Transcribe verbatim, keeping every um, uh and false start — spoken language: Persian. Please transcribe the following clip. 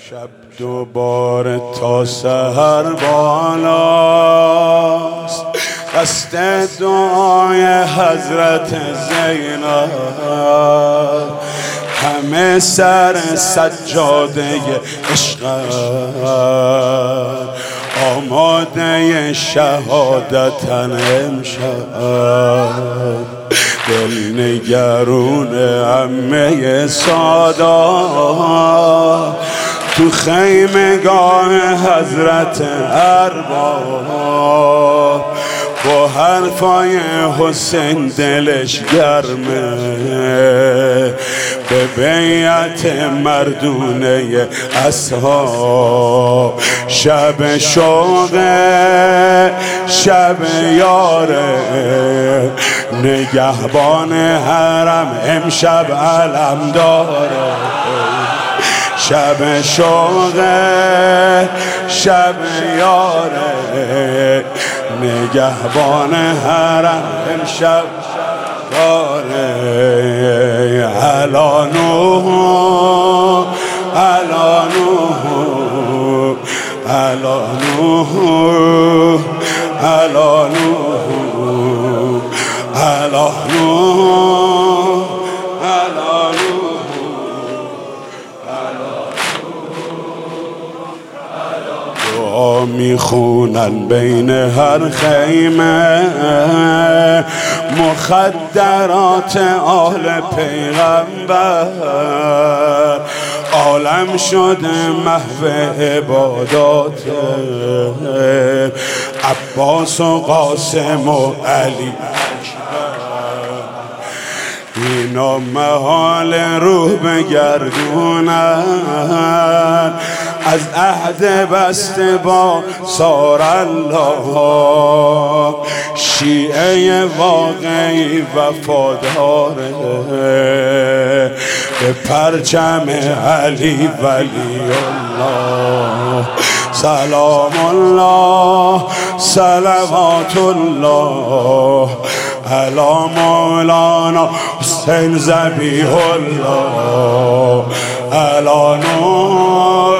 شب دوباره تا سحر بالاست، قصد دعای حضرت زینب، همه سر سجاده عشقند، آماده شهادتن امشب. دل نگرون عمه سادات تو خیمگاه حضرت ارباب، با حرفای حسین دلش گرمه، به بیعت مردونه اصحاب. شب شوقه شب یاره، نگهبان حرم امشب علم داره. شب شوقه شب یاره، نگهبان حرم امشب داره. علا نوح علا نوح علا نوح علا نوح علا نوح علا نوح. دعا میخونن بین هر خیمه، مخدرات آل پیغمبر. عالم شده محو عبادات عباس و قاسم و علی. اینا محال روح بگردونن، از عهد بسته با سار الله. شیعه واقعی وفاداره به پرچم علی ولی الله. سلام الله صلوات الله علی مولانا حسین ذبیح الله. علی نور